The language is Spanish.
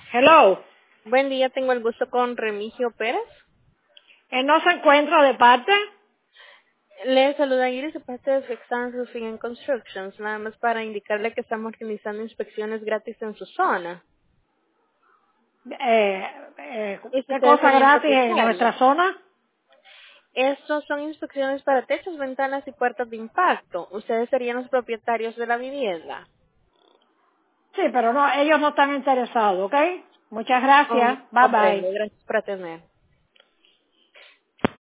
Hello. Buen día, tengo el gusto con Remigio Pérez. Él no se encuentra de parte. Le saluda Iris de parte de Fixan Roofing and Constructions, nada más para indicarle que estamos realizando inspecciones gratis en su zona. Y si ¿Qué ustedes cosa serían gratis en nuestra propietarios. zona? Estos son inspecciones para techos, ventanas y puertas de impacto. Ustedes serían los propietarios de la vivienda. Sí, pero no, ellos no están interesados, ¿ok? Muchas gracias. Bye bye. Comprendo, gracias por atender.